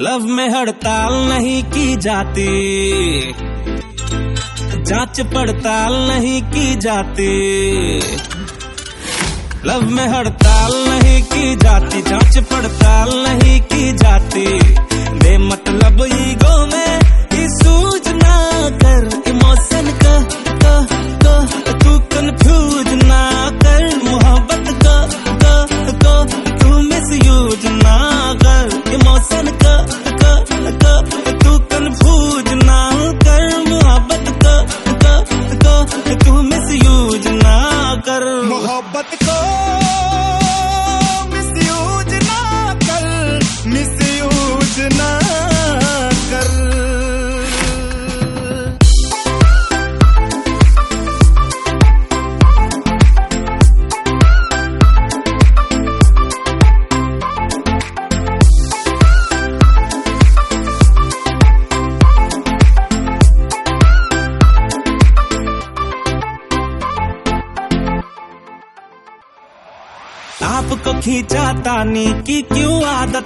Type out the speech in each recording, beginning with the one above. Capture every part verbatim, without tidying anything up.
Love में हड़ताल नहीं की जाती, जांच पड़ताल नहीं की जाती। लव में हड़ताल नहीं की जाती, जांच पड़ताल नहीं की जाती। बेमतलब ईगो में ही सूझ ना कर, इमोशन का का का तू कंफ्यूज ना कर, मोहब्बत का का का तू मिसयूज ना कर, इमोशन का का का तू कंफ्यूज ना कर, मोहब्बत का का का तू मिसयूज ना कर। मोहब्बत को मिसयूज ना कर, मिसयूज ना कर। आपको खींचा तानी की क्यों आदत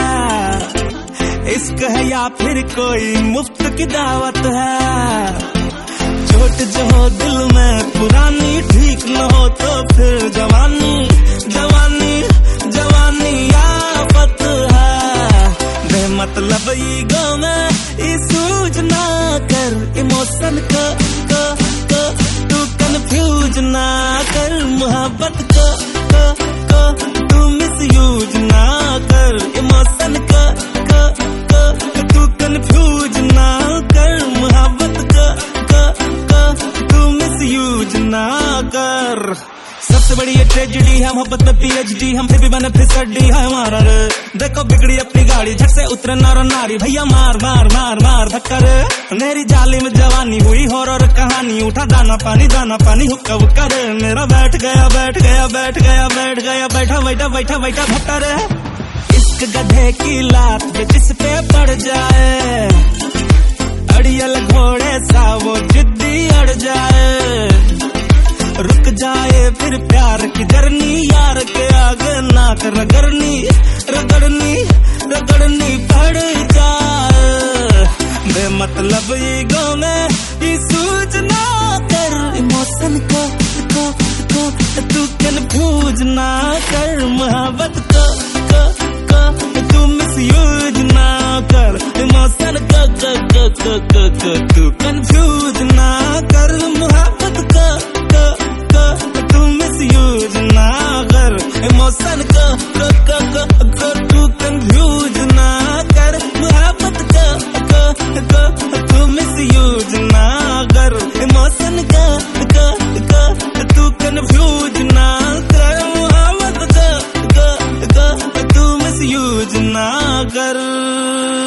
है, इश्क है या फिर कोई मुफ्त की दावत है। चोट जो हो दिल में पुरानी, ठीक न हो तो फिर जवानी जवानी जवानी आफत है। बेमतलब ईगो में ई सूझ ना कर, इमोशन का का का तू कंफ्यूज ना कर, मोहब्बत का का का तू मिसयूज ना कर, इमोशन का का का तू कंफ्यूज ना कर, मोहब्बत का का का तू मिसयूज ना कर। सबसे बड़ी ये ट्रेजेडी है मोहब्बत में पीएचडी, हम फिर भी बने फिसड्डी है हमारा रे। देखो बिगड़ी अपनी गाड़ी, झट से उतरे नर और नारी, भैया मार मार मार मार धक्का रे। मेरी जाली में जवानी हुई हॉरर कहानी, उठा दाना पानी दाना पानी हुक्का हुक्का रे। मेरा बैठ गया बैठ गया बैठ गया बैठ गया बैठा बैठा बैठा बैठा भट्टा रे। इश्क गधे की लात पे जिस पे पड़ जाए, अड़ियल घोड़े सा वो जिद्दी अड़ जाए। रुक जाए फिर प्यार की जर्नी, यार के आगे नाक रगड़नी रगड़नी रगड़नी पड़ जाए। बेमतलब ईगो में ही सूझ ना कर, इमोशन को को को तू कंफ्यूज ना कर, मोहब्बत को को को तू मिसयूज ना कर, इमोशन को को को को को को तू कंफ्यूज ना कर, मोहब्बत को को को तू मिसयूज ना कर, इमोशन को को को को को तू कंफ्यूज ना कर, मोहब्बत को को को तू मिसयूज ना कर, इमोशन को को को तू कंफ्यूज ना कर, मोहब्बत को को को तू मिसयूज ना कर।